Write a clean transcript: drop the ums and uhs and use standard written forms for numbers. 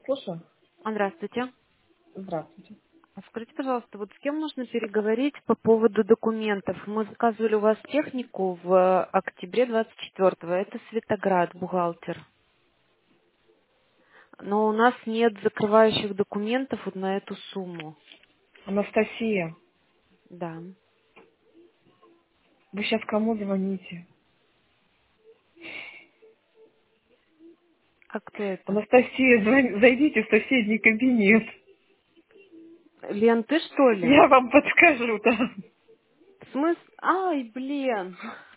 слушаю. Здравствуйте. Здравствуйте. А скажите, пожалуйста, вот с кем нужно переговорить по поводу документов? Мы заказывали у вас технику в октябре 24-го. Это Светоград, бухгалтер. Но у нас нет закрывающих документов вот на эту сумму. Анастасия, Да. вы сейчас кому звоните? А кто это? Анастасия, зайдите в соседний кабинет. Лен, ты что ли? Я вам подскажу, да. В смысле? Ай, блин.